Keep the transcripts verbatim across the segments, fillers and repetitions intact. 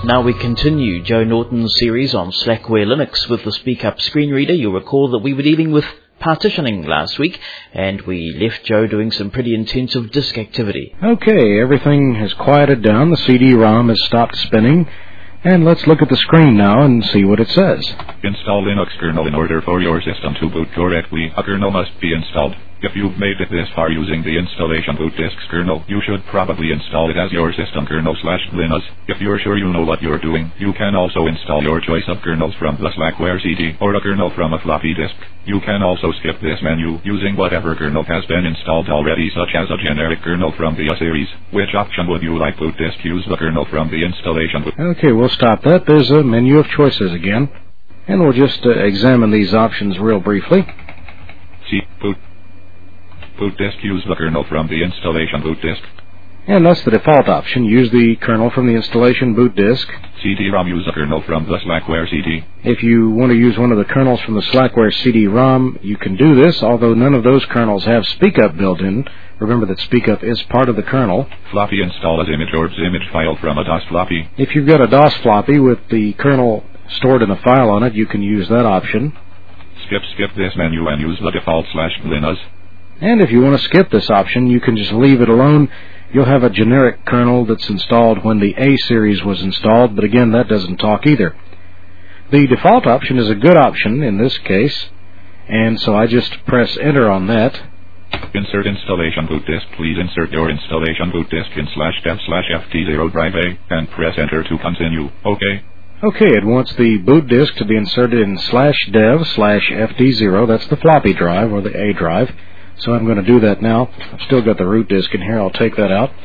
Now we continue Joe Norton's series on Slackware Linux with the SpeakUp screen reader. You'll recall that we were dealing with partitioning last week, and we left Joe doing some pretty intensive disk activity. Okay, everything has quieted down. The C D ROM has stopped spinning. And let's look at the screen now and see what it says. Install Linux kernel in order for your system to boot correctly. A kernel must be installed. If you've made it this far using the installation boot disk kernel, you should probably install it as your system kernel slash Linux. If you're sure you know what you're doing, you can also install your choice of kernels from the Slackware C D or a kernel from a floppy disk. You can also skip this menu using whatever kernel has been installed already, such as a generic kernel from the A series. Which option would you like boot disk? Use the kernel from the installation boot. Okay, we'll stop that. There's a menu of choices again. And we'll just uh, examine these options real briefly. See, boot. Boot disk, use the kernel from the installation boot disk. And that's the default option. Use the kernel from the installation boot disk. C D ROM, use the kernel from the Slackware C D. If you want to use one of the kernels from the Slackware C D ROM, you can do this, although none of those kernels have SpeakUp built in. Remember that SpeakUp is part of the kernel. Floppy, install as image or image file from a DOS floppy. If you've got a DOS floppy with the kernel stored in a file on it, you can use that option. Skip, skip this menu and use the default slash Linux. And if you want to skip this option, you can just leave it alone. You'll have a generic kernel that's installed when the A series was installed, but again, that doesn't talk either. The default option is a good option in this case, and so I just press enter on that. Insert installation boot disk. Please insert your installation boot disk in slash dev slash F T zero drive A, and press enter to continue. OK. Okay, it wants the boot disk to be inserted in slash dev slash F D zero. That's the floppy drive, or the A drive. So I'm going to do that now. I've still got the root disk in here. I'll take that out.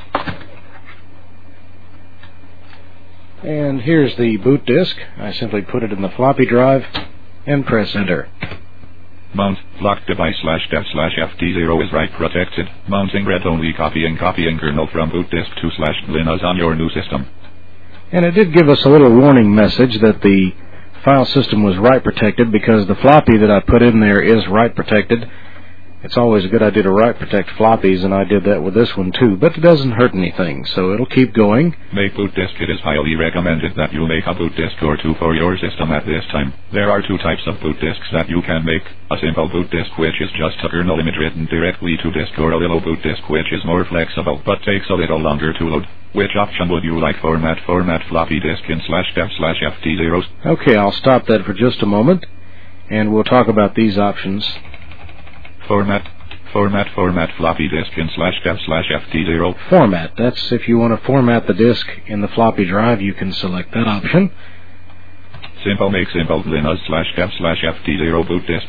And here's the boot disk. I simply put it in the floppy drive and press enter. Mount, locked device slash dev slash F T zero is write protected. Mounting read only, copying, copying kernel from boot disk to slash Linux on your new system. And it did give us a little warning message that the file system was write protected because the floppy that I put in there is write protected. It's always a good idea to write protect floppies, and I did that with this one too, but it doesn't hurt anything, so it'll keep going. Make boot disk. It is highly recommended that you make a boot disk or two for your system at this time. There are two types of boot disks that you can make. A simple boot disk, which is just a kernel image written directly to disk, or a little boot disk, which is more flexible, but takes a little longer to load. Which option would you like? Format, format floppy disk in slash dev slash F T zero. Okay, I'll stop that for just a moment, and we'll talk about these options. Format, format, format floppy disk in slash dev slash F T zero. Format, that's if you want to format the disk in the floppy drive, you can select that option. Simple, make simple Linux slash dev slash F T zero boot disk.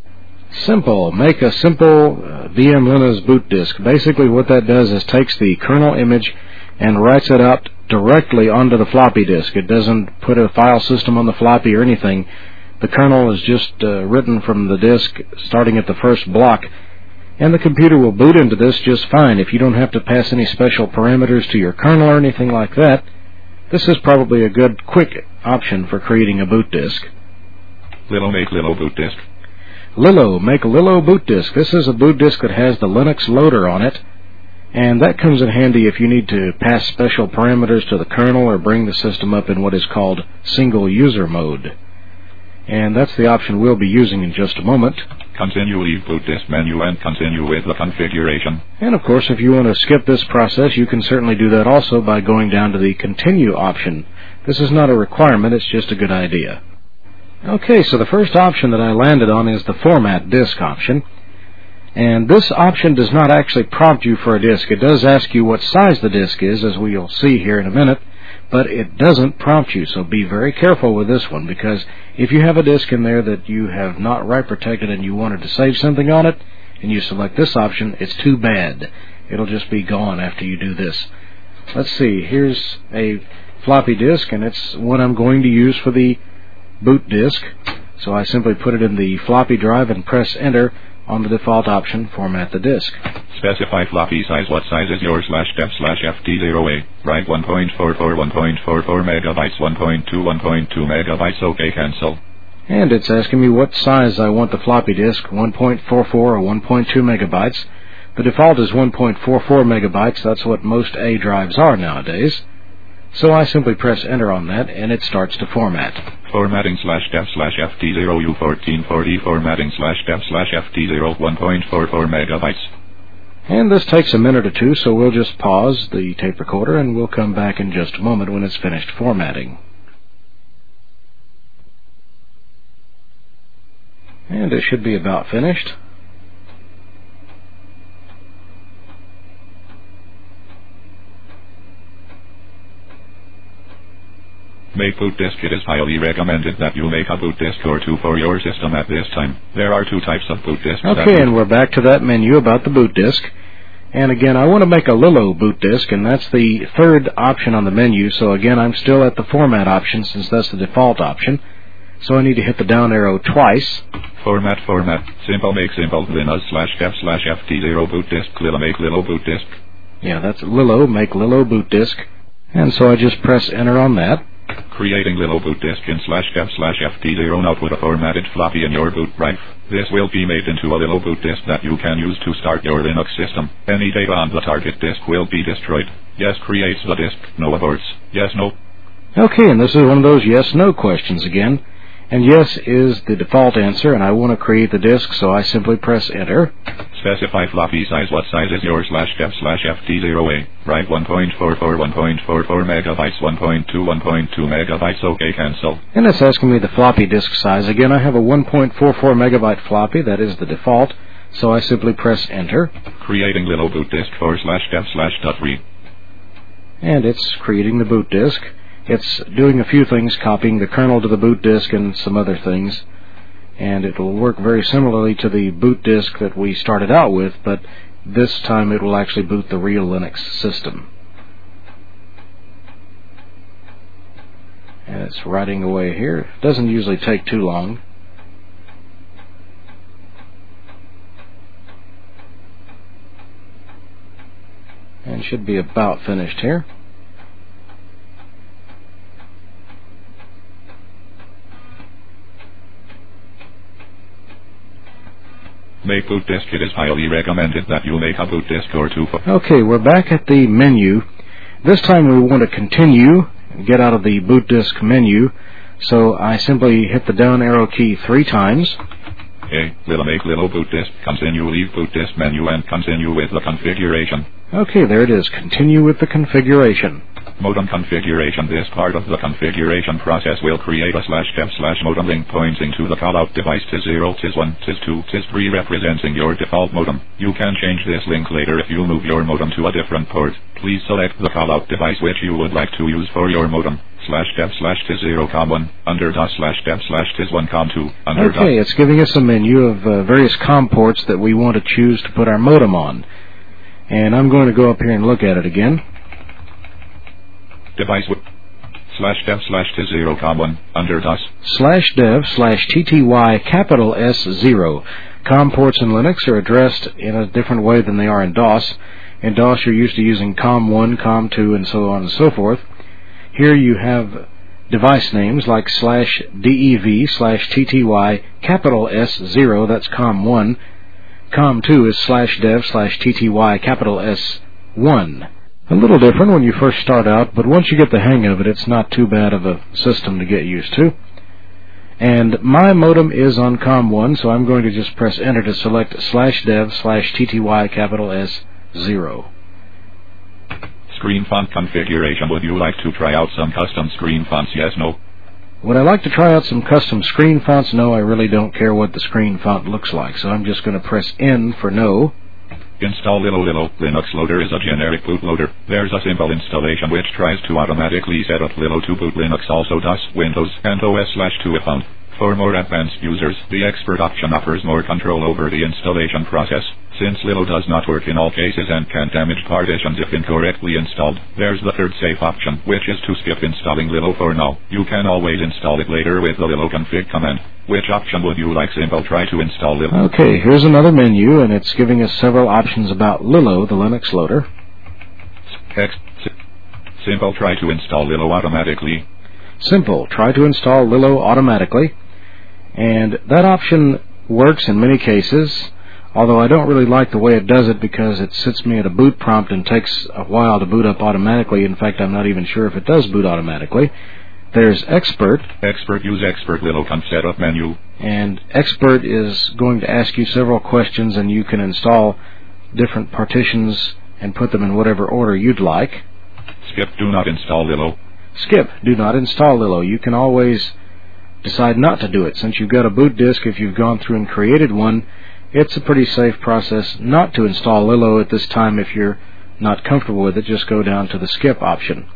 Simple, make a simple uh, V M Linux boot disk. Basically what that does is takes the kernel image and writes it out directly onto the floppy disk. It doesn't put a file system on the floppy or anything. The kernel is just uh, written from the disk starting at the first block, and the computer will boot into this just fine. If you don't have to pass any special parameters to your kernel or anything like that, this is probably a good quick option for creating a boot disk. Lilo, make Lilo boot disk. Lilo, make a Lilo boot disk. This is a boot disk that has the Linux loader on it, and that comes in handy if you need to pass special parameters to the kernel or bring the system up in what is called single user mode. And that's the option we'll be using in just a moment. Continue, leave boot disk menu and continue with the configuration. And of course, if you want to skip this process, you can certainly do that also by going down to the continue option. This is not a requirement, it's just a good idea. Okay, so the first option that I landed on is the format disk option. And this option does not actually prompt you for a disk. It does ask you what size the disk is, as we'll see here in a minute, but it doesn't prompt you, so be very careful with this one, because if you have a disk in there that you have not write protected and you wanted to save something on it, and you select this option, it's too bad. It'll just be gone after you do this. Let's see, here's a floppy disk, and it's one I'm going to use for the boot disk, so I simply put it in the floppy drive and press enter on the default option, format the disk. Specify floppy size. What size is your slash dev slash F T zero A? Write one point four four, one point four four megabytes, one point two, one point two megabytes. OK, cancel. And it's asking me what size I want the floppy disk, one point four four or one point two megabytes. The default is one point four four megabytes. That's what most A drives are nowadays. So I simply press enter on that, and it starts to format. Formatting slash dev slash F T zero U fourteen forty formatting slash dev slash F T zero one point four four megabytes. And this takes a minute or two, so we'll just pause the tape recorder and we'll come back in just a moment when it's finished formatting. And it should be about finished. Make boot disk. It is highly recommended that you make a boot disk or two for your system at this time. There are two types of boot disks. Okay, and we're back to that menu about the boot disk. And again, I want to make a Lilo boot disk, and that's the third option on the menu. So again, I'm still at the format option since that's the default option. So I need to hit the down arrow twice. Format, format. Simple, make simple. Linux slash dev slash F T zero boot disk. Lilo, make Lilo boot disk. Yeah, that's Lilo, make Lilo boot disk. And so I just press enter on that. Creating Lilo boot disk in slash dev slash F T zero. Now put a formatted floppy in your boot drive. This will be made into a Lilo boot disk that you can use to start your Linux system. Any data on the target disk will be destroyed. Yes, creates the disk. No aborts. Yes, no. Okay, and this is one of those yes-no questions again. And yes is the default answer, and I want to create the disk, so I simply press enter. Specify floppy size. What size is your slash dev slash F T zero A? Right, one point four four, one point four four megabytes, one point two, one point two megabytes. Okay, cancel. And it's asking me the floppy disk size. Again, I have a one point four four megabyte floppy. That is the default, so I simply press enter. Creating Lilo boot disk for slash dev slash dot read. And it's creating the boot disk. It's doing a few things, copying the kernel to the boot disk and some other things. And it will work very similarly to the boot disk that we started out with, but this time it will actually boot the real Linux system. And it's writing away here. It doesn't usually take too long. And should be about finished here. Make boot disk. It is highly recommended that you make a boot disk or two for... Okay, we're back at the menu. This time we want to continue, get out of the boot disk menu, so I simply hit the down arrow key three times. Okay, Lilo, make Lilo boot disk. Continue, leave boot disk menu and continue with the configuration. Okay, there it is. Continue with the configuration. Modem configuration. This part of the configuration process will create a slash dev slash modem link pointing to the callout device. Tis zero, tis one, tis two, tis three representing your default modem. You can change this link later if you move your modem to a different port. Please select the callout device which you would like to use for your modem. Slash dev slash tis zero com one under dot slash dev slash tis one com two under dot. Okay, it's giving us a menu of uh, various COM ports that we want to choose to put our modem on. And I'm going to go up here and look at it again. Device with slash dev slash tis zero com one under DOS slash dev slash tty capital S zero. COM ports in Linux are addressed in a different way than they are in DOS. In DOS you're used to using com one, com two, and so on and so forth. Here you have device names like slash dev slash tty capital S zero, that's com one. com two is slash dev slash tty capital S one. A little different when you first start out, but once you get the hang of it, it's not too bad of a system to get used to. And my modem is on com one, so I'm going to just press enter to select slash dev slash tty capital S zero. Screen font configuration. Would you like to try out some custom screen fonts? Yes, no? Would I like to try out some custom screen fonts? No, I really don't care what the screen font looks like, so I'm just going to press N for no. Install Lilo. Lilo Linux Loader is a generic bootloader. There's a simple installation which tries to automatically set up Lilo to boot Linux, also DOS, Windows, and O S slash two if found. For more advanced users, the expert option offers more control over the installation process. Since Lilo does not work in all cases and can damage partitions if incorrectly installed, there's the third safe option, which is to skip installing Lilo for now. You can always install it later with the Lilo config command. Which option would you like? Simple, try to install Lilo. Okay, here's another menu, and it's giving us several options about Lilo, the Linux loader. X. Simple, try to install Lilo automatically. Simple, try to install Lilo automatically. And that option works in many cases, although I don't really like the way it does it because it sits me at a boot prompt and takes a while to boot up automatically. In fact, I'm not even sure if it does boot automatically. There's Expert. Expert, use Expert liloconf setup menu. And Expert is going to ask you several questions, and you can install different partitions and put them in whatever order you'd like. Skip, do not install Lilo. Skip, do not install Lilo. You can always decide not to do it. Since you've got a boot disk, if you've gone through and created one, it's a pretty safe process not to install Lilo at this time. If you're not comfortable with it, just go down to the skip option.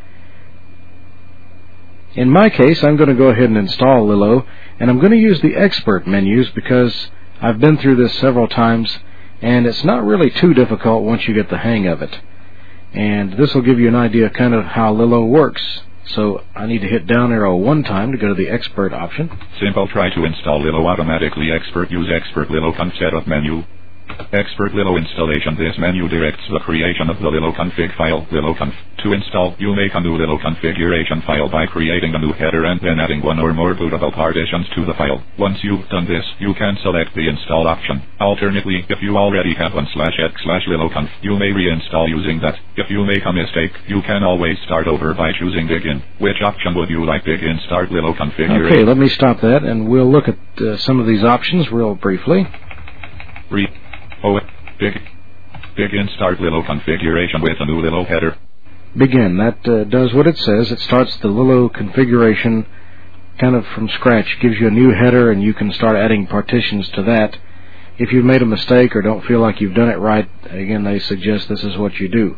In my case, I'm going to go ahead and install Lilo, and I'm going to use the Expert menus because I've been through this several times, and it's not really too difficult once you get the hang of it. And this will give you an idea kind of how Lilo works. So I need to hit down arrow one time to go to the Expert option. Simple, try to install Lilo automatically. Expert, use Expert liloconf setup menu. Expert Lilo installation. This menu directs the creation of the Lilo config file, liloconf. To install, you make a new Lilo configuration file by creating a new header and then adding one or more bootable partitions to the file. Once you've done this, you can select the install option. Alternately, if you already have one slash x slash liloconf, you may reinstall using that. If you make a mistake, you can always start over by choosing begin. Which option would you like? Begin, start Lilo configuration. Okay, let me stop that, and we'll look at uh, some of these options real briefly. Re Oh, big, begin start Lilo configuration with a new Lilo header. Begin. That uh, does what it says. It starts the Lilo configuration kind of from scratch. Gives you a new header, and you can start adding partitions to that. If you've made a mistake or don't feel like you've done it right, again, they suggest this is what you do.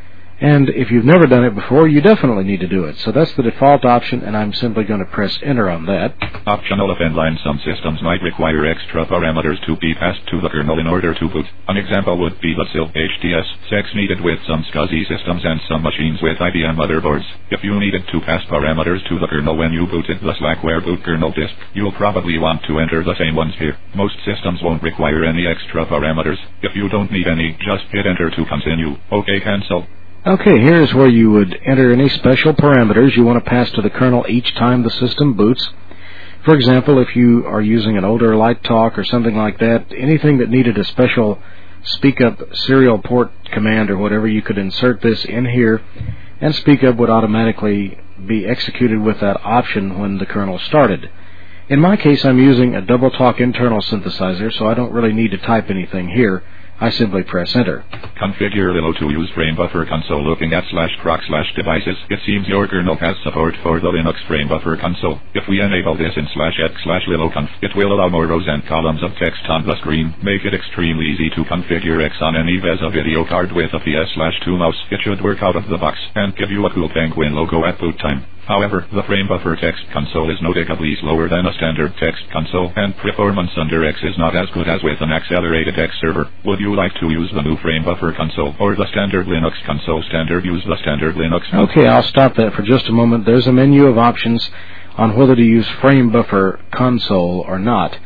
And if you've never done it before, you definitely need to do it. So that's the default option, and I'm simply going to press enter on that. Optional if inline, some systems might require extra parameters to be passed to the kernel in order to boot. An example would be the S I L H D S six needed with some SCSI systems and some machines with I B M motherboards. If you needed to pass parameters to the kernel when you booted the Slackware boot kernel disk, you'll probably want to enter the same ones here. Most systems won't require any extra parameters. If you don't need any, just hit enter to continue. OK, cancel. Okay, here's where you would enter any special parameters you want to pass to the kernel each time the system boots. For example, if you are using an older Light Talk or something like that, anything that needed a special speak up serial port command or whatever, you could insert this in here, and speak up would automatically be executed with that option when the kernel started. In my case, I'm using a Double Talk internal synthesizer, so I don't really need to type anything here. I simply press enter. Configure Lilo to use frame buffer console. Looking at slash proc slash devices, it seems your kernel has support for the Linux frame buffer console. If we enable this in slash x slash liloconf, it will allow more rows and columns of text on the screen. Make it extremely easy to configure X on any VESA video card with a P S slash two mouse. It should work out of the box and give you a cool Penguin logo at boot time. However, the frame buffer text console is noticeably slower than a standard text console, and performance under X is not as good as with an accelerated X server. Would you like to use the new frame buffer console or the standard Linux console? Standard, use the standard Linux. Okay, I'll stop that for just a moment. There's a menu of options on whether to use frame buffer console or not.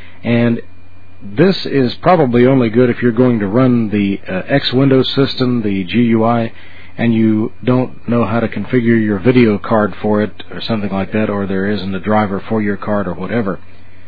And this is probably only good if you're going to run the uh, X Windows system, the G U I, and you don't know how to configure your video card for it or something like that, or there isn't a driver for your card or whatever.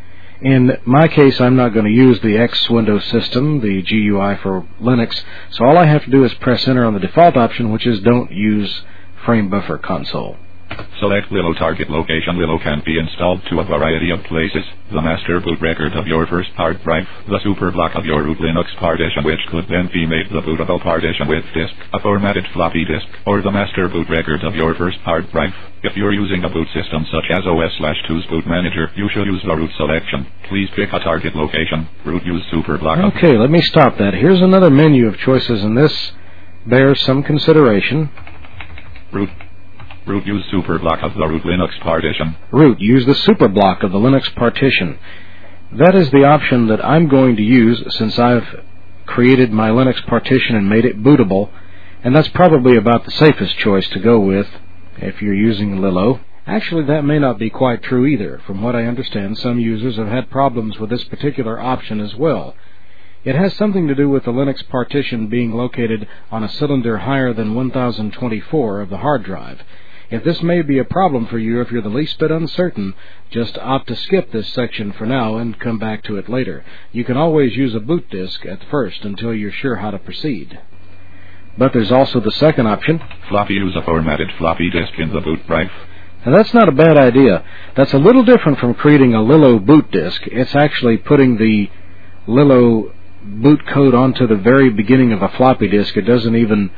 In my case, I'm not going to use the X Windows system, the G U I for Linux, so all I have to do is press enter on the default option, which is don't use frame buffer console. Select Lilo target location. Lilo can be installed to a variety of places. The master boot record of your first hard drive, the super block of your root Linux partition, which could then be made the bootable partition with disk, a formatted floppy disk, or the master boot record of your first hard drive. If you're using a boot system such as O S slash two's boot manager, you should use the root selection. Please pick a target location. Root, use super block. Okay, let me stop that. Here's another menu of choices, and this bears some consideration. Root. Root, use super block of the root Linux partition. Root, use the super block of the Linux partition. That is the option that I'm going to use since I've created my Linux partition and made it bootable, and that's probably about the safest choice to go with if you're using Lilo. Actually, that may not be quite true either. From what I understand, some users have had problems with this particular option as well. It has something to do with the Linux partition being located on a cylinder higher than one thousand twenty-four of the hard drive. If this may be a problem for you, if you're the least bit uncertain, just opt to skip this section for now and come back to it later. You can always use a boot disk at first until you're sure how to proceed. But there's also the second option. Floppy, use a formatted floppy disk in the boot drive. And that's not a bad idea. That's a little different from creating a Lilo boot disk. It's actually putting the Lilo boot code onto the very beginning of a floppy disk. It doesn't even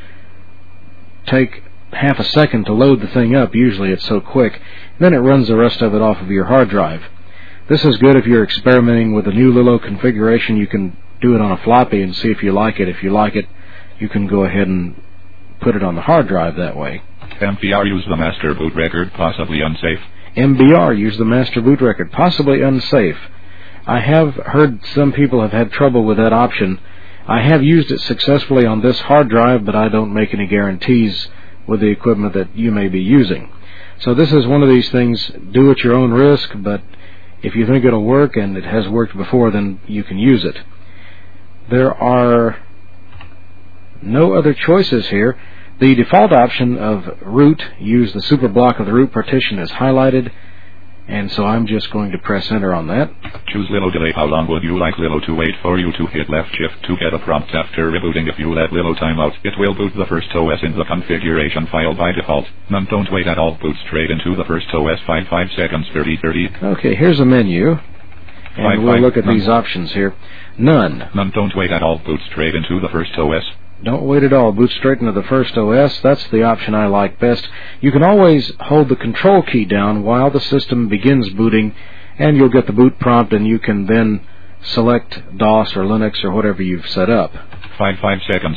take half a second to load the thing up. Usually it's so quick. Then it runs the rest of it off of your hard drive. This is good if you're experimenting with a new Lilo configuration. You can do it on a floppy and see if you like it. If you like it, you can go ahead and put it on the hard drive that way. M B R, use the master boot record, possibly unsafe. M B R, use the master boot record, possibly unsafe. I have heard some people have had trouble with that option. I have used it successfully on this hard drive, but I don't make any guarantees with the equipment that you may be using. So this is one of these things, do at your own risk, but if you think it'll work and it has worked before, then you can use it. There are no other choices here. The default option of root, use the super block of the root partition, is highlighted, and so I'm just going to press enter on that. Choose Lilo delay. How long would you like Lilo to wait for you to hit left shift to get a prompt after rebooting? If you let Lilo timeout, it will boot the first O S in the configuration file by default. None, don't wait at all. Boot straight into the first O S. five five seconds, thirty thirty. Okay, here's a menu, and Five, we'll five, look at none. these options here. None. None, don't wait at all. Boot straight into the first O S. Don't wait at all. Boot straight into the first O S. That's the option I like best. You can always hold the control key down while the system begins booting, and you'll get the boot prompt, and you can then select DOS or Linux or whatever you've set up. Five, five seconds.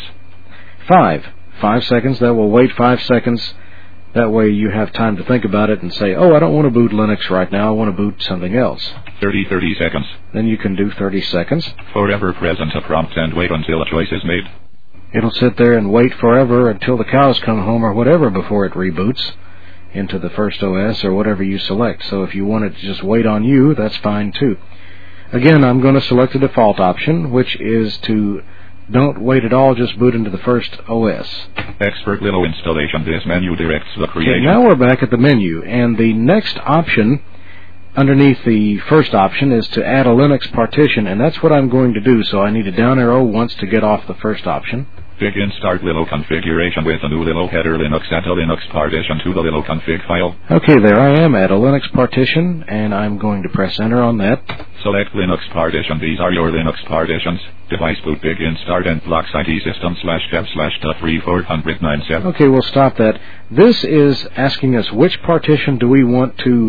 Five. Five seconds. That will wait five seconds. That way you have time to think about it and say, oh, I don't want to boot Linux right now. I want to boot something else. Thirty, thirty seconds. Then you can do thirty seconds. Forever present a prompt and wait until a choice is made. It'll sit there and wait forever until the cows come home or whatever before it reboots into the first O S or whatever you select. So if you want it to just wait on you, that's fine too. Again, I'm going to select the default option, which is to don't wait at all, just boot into the first O S. Expert Lilo installation. This menu directs the creation. Okay, now we're back at the menu, and the next option underneath the first option is to add a Linux partition, and that's what I'm going to do. So I need a down arrow once to get off the first option. Begin start Lilo configuration with a new Lilo header Linux. Add a Linux partition to the Lilo config file. Okay, there I am at a Linux partition, and I'm going to press enter on that. Select Linux partition. These are your Linux partitions. Device boot begin start and blocks I T system slash dev slash dot three four hundred nine seven. Okay, we'll stop that. This is asking us which partition do we want to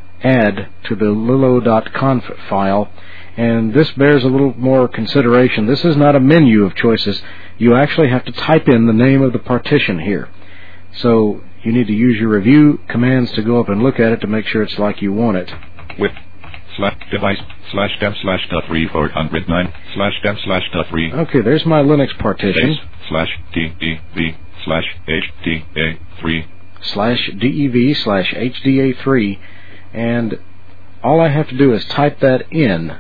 add to the lilo dot conf file, and this bears a little more consideration. This is not a menu of choices. You actually have to type in the name of the partition here. So you need to use your review commands to go up and look at it to make sure it's like you want it. With slash device slash dev slash dot three four hundred nine slash dev slash dot three. Okay, there's my Linux partition. Space slash D E V slash H D A three slash D E V slash H D A three, and all I have to do is type that in.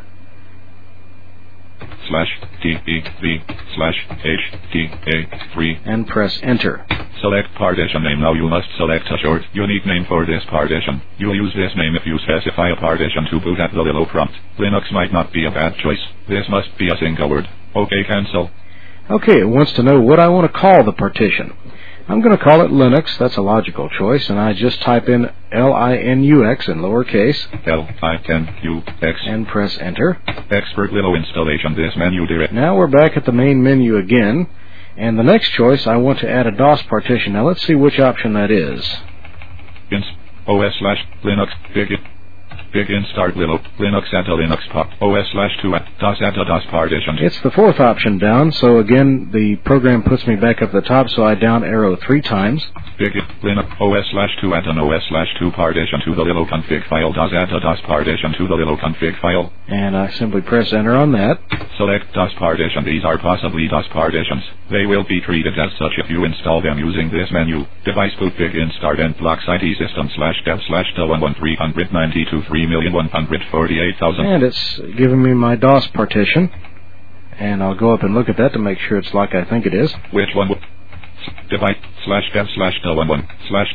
Slash D E V slash H D A three and press enter. Select partition name. Now you must select a short, unique name for this partition. You'll use this name if you specify a partition to boot at the Lilo prompt. Linux might not be a bad choice. This must be a single word. Okay, cancel. Okay, it wants to know what I want to call the partition. I'm going to call it Linux. That's a logical choice, and I just type in L I N U X in lowercase. L I N U X. And press enter. Expert Lilo installation. This menu direct. Now we're back at the main menu again, and the next choice, I want to add a DOS partition. Now let's see which option that is. Ins O S slash Linux begin. Begin start Lilo Linux at a Linux pop O S slash two at DOS at a DOS partition. It's the fourth option down, so again the program puts me back up the top, so I down arrow three times. Begin Linux O S slash two at an O S slash two partition to the Lilo config file. DOS at a DOS partition to the Lilo config file. And I simply press enter on that. Select DOS partition. These are possibly DOS partitions. They will be treated as such if you install them using this menu. Device boot begin start and blocks I T system slash dev slash the one one three hundred ninety two three million one hundred forty eight thousand. And it's giving me my DOS partition. And I'll go up and look at that to make sure it's like I think it is. Which one? Device slash dev slash the one one slash dev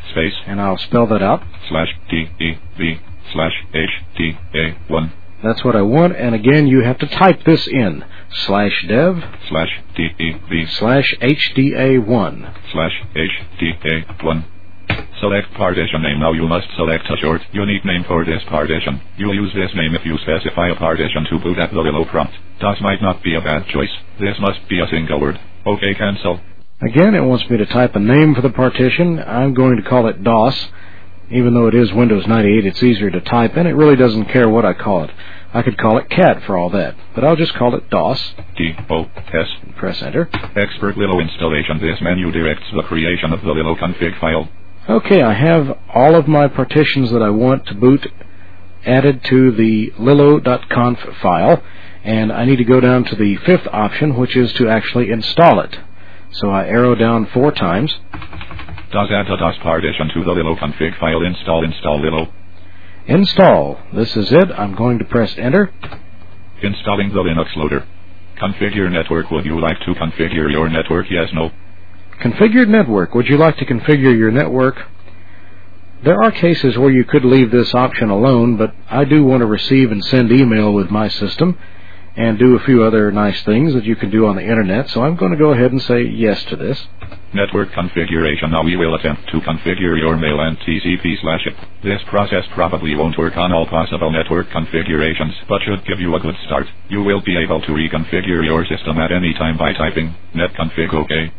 space, and I'll spell that out. slash D E V slash H D A one. That's what I want, and again, you have to type this in. Slash dev, slash D E V slash H D A one. slash H D A one. Select partition name. Now you must select a short, unique name for this partition. You'll use this name if you specify a partition to boot at the Lilo prompt. DOS might not be a bad choice. This must be a single word. OK, cancel. Again, it wants me to type a name for the partition. I'm going to call it DOS. Even though it is Windows ninety-eight, it's easier to type, and it really doesn't care what I call it. I could call it CAT for all that, but I'll just call it DOS. D O S. Press Enter. Expert Lilo installation. This menu directs the creation of the Lilo config file. Okay, I have all of my partitions that I want to boot added to the lilo dot conf file, and I need to go down to the fifth option, which is to actually install it. So I arrow down four times. DOS add a DOS partition to the Lilo config file. Install install Lilo. Install. This is it. I'm going to press Enter. Installing the Linux loader. Configure network. Would you like to configure your network? Yes, no. Configured network. Would you like to configure your network? There are cases where you could leave this option alone, but I do want to receive and send email with my system and do a few other nice things that you can do on the internet, so I'm going to go ahead and say yes to this. Network configuration. Now we will attempt to configure your mail and T C P slash it. This process probably won't work on all possible network configurations, but should give you a good start. You will be able to reconfigure your system at any time by typing netconfig OK.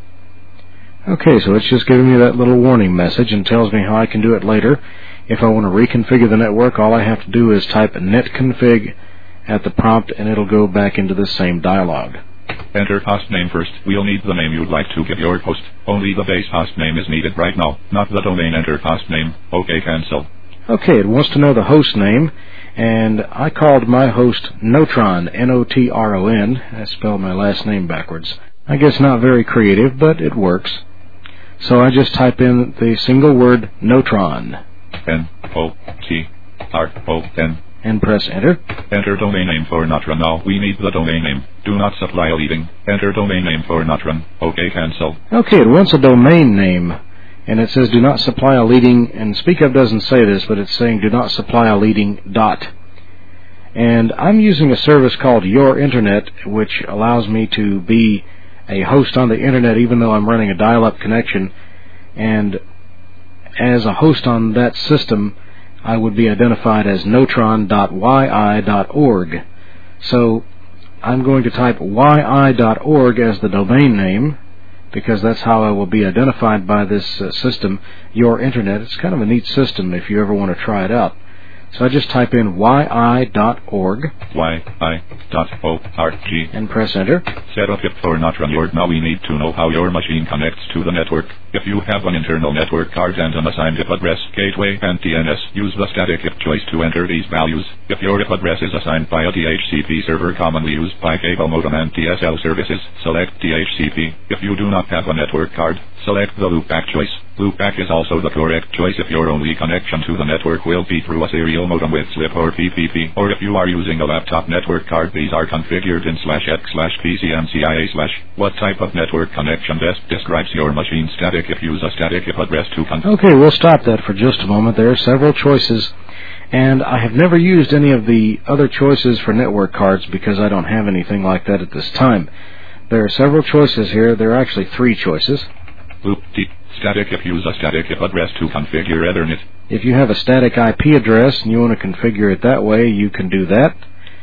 Okay, so it's just giving me that little warning message and tells me how I can do it later. If I want to reconfigure the network, all I have to do is type netconfig at the prompt, and it'll go back into the same dialog. Enter host name first. We'll need the name you'd like to give your host. Only the base host name is needed right now, not the domain. Enter host name. OK, cancel. Okay, it wants to know the host name, and I called my host Notron, N O T R O N. I spelled my last name backwards. I guess not very creative, but it works. So I just type in the single word Notron. N O T R O N. And press Enter. Enter domain name for Notron. Now we need the domain name. Do not supply a leading. Enter domain name for Notron. OK, cancel. Okay, it wants a domain name. And it says do not supply a leading, and SpeakUp doesn't say this, but it's saying do not supply a leading dot. And I'm using a service called Your Internet, which allows me to be a host on the internet even though I'm running a dial-up connection, and as a host on that system I would be identified as notron dot y i dot org. So I'm going to type y i dot org as the domain name because that's how I will be identified by this uh, system, Your Internet. It's kind of a neat system if you ever want to try it out. So I just type in y i dot org. y i dot org. And press Enter. Set up it for Notron. Now we need to know how your machine connects to the network. If you have an internal network card and an assigned I P address, gateway, and D N S, use the static I P choice to enter these values. If your I P address is assigned by a D H C P server commonly used by cable modem and D S L services, select D H C P. If you do not have a network card, select the loopback choice. Loopback is also the correct choice if your only connection to the network will be through a serial modem with SLIP or P P P, or if you are using a laptop network card. These are configured in slash x slash P C M C I A slash. What type of network connection best describes your machine? Static if use a static if address to con- Okay, we'll stop that for just a moment. There are several choices, and I have never used any of the other choices for network cards because I don't have anything like that at this time. There are several choices here. There are actually three choices. Loop D. Static if use a static if address to configure Ethernet. If you have a static I P address and you want to configure it that way, you can do that.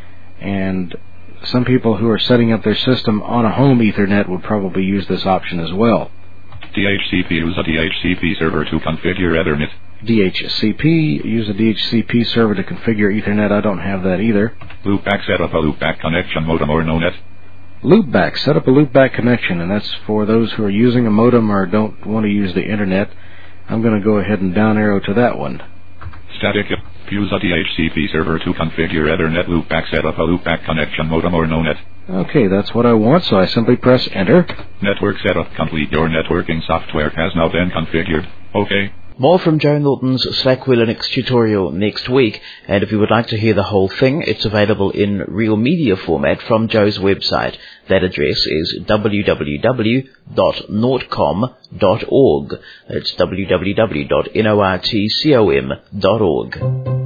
And some people who are setting up their system on a home Ethernet would probably use this option as well. D H C P use a D H C P server to configure Ethernet. D H C P use a D H C P server to configure Ethernet. I don't have that either. Loopback set up a loopback connection modem or no net. Loopback, set up a loopback connection, and that's for those who are using a modem or don't want to use the internet. I'm going to go ahead and down arrow to that one. Static if use a D H C P server to configure Ethernet. Loopback, set up a loopback connection modem or no net. Okay, that's what I want, so I simply press Enter. Network setup complete. Your networking software has now been configured. Okay. More from Joe Norton's Slackware Linux tutorial next week, and if you would like to hear the whole thing, it's available in real media format from Joe's website. That address is w w w dot nortcom dot org. That's w w w dot nortcom dot org.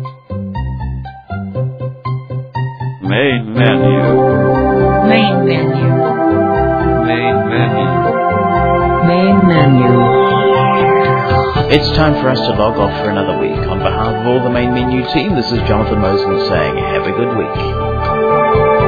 Main menu. Main menu. Main menu. Main menu. It's time for us to log off for another week. On behalf of all the Main Menu team, this is Jonathan Mosley saying have a good week.